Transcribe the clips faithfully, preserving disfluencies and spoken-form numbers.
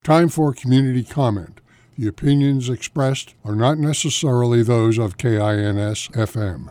Time for community comment. The opinions expressed are not necessarily those of K I N S F M.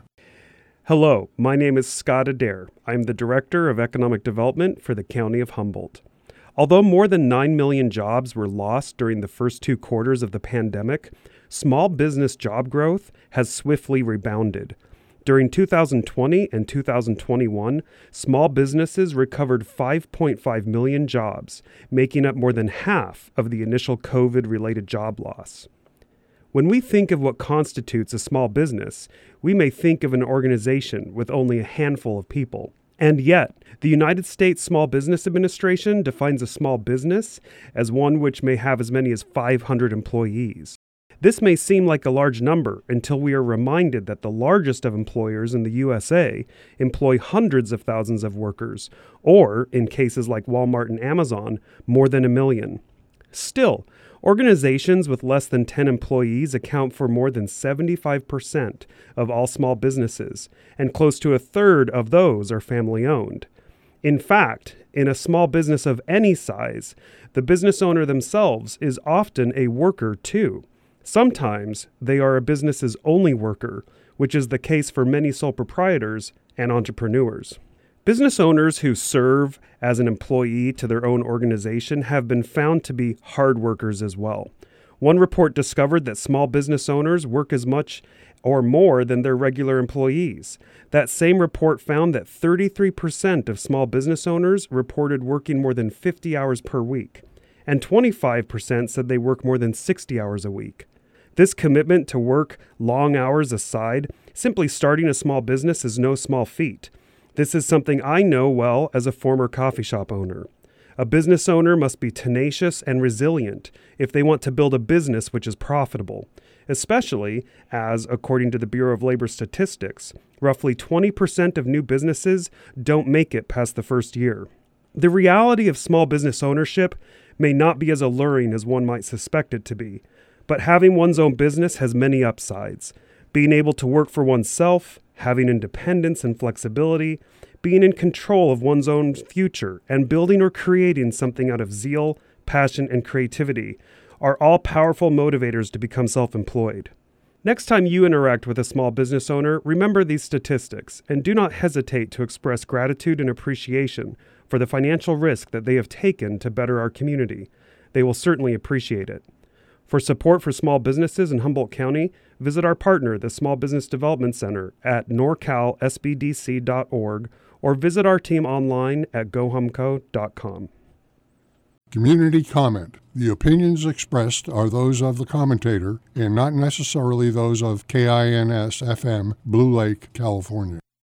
Hello, my name is Scott Adair. I'm the Director of Economic Development for the County of Humboldt. Although more than nine million jobs were lost during the first two quarters of the pandemic, small business job growth has swiftly rebounded. During two thousand twenty and two thousand twenty-one, small businesses recovered five point five million jobs, making up more than half of the initial COVID-related job loss. When we think of what constitutes a small business, we may think of an organization with only a handful of people. And yet, the United States Small Business Administration defines a small business as one which may have as many as five hundred employees. This may seem like a large number until we are reminded that the largest of employers in the U S A employ hundreds of thousands of workers, or, in cases like Walmart and Amazon, more than a million. Still, organizations with less than ten employees account for more than seventy-five percent of all small businesses, and close to a third of those are family-owned. In fact, in a small business of any size, the business owner themselves is often a worker too. Sometimes they are a business's only worker, which is the case for many sole proprietors and entrepreneurs. Business owners who serve as an employee to their own organization have been found to be hard workers as well. One report discovered that small business owners work as much or more than their regular employees. That same report found that thirty-three percent of small business owners reported working more than fifty hours per week, and twenty-five percent said they work more than sixty hours a week. This commitment to work long hours aside, simply starting a small business is no small feat. This is something I know well as a former coffee shop owner. A business owner must be tenacious and resilient if they want to build a business which is profitable, especially as, according to the Bureau of Labor Statistics, roughly twenty percent of new businesses don't make it past the first year. The reality of small business ownership may not be as alluring as one might suspect it to be, but having one's own business has many upsides. Being able to work for oneself, having independence and flexibility, being in control of one's own future, and building or creating something out of zeal, passion, and creativity are all powerful motivators to become self-employed. Next time you interact with a small business owner, remember these statistics and do not hesitate to express gratitude and appreciation for the financial risk that they have taken to better our community. They will certainly appreciate it. For support for small businesses in Humboldt County, visit our partner, the Small Business Development Center, at nor cal s b d c dot org or visit our team online at go humco dot com. Community comment. The opinions expressed are those of the commentator and not necessarily those of K I N S F M, Blue Lake, California.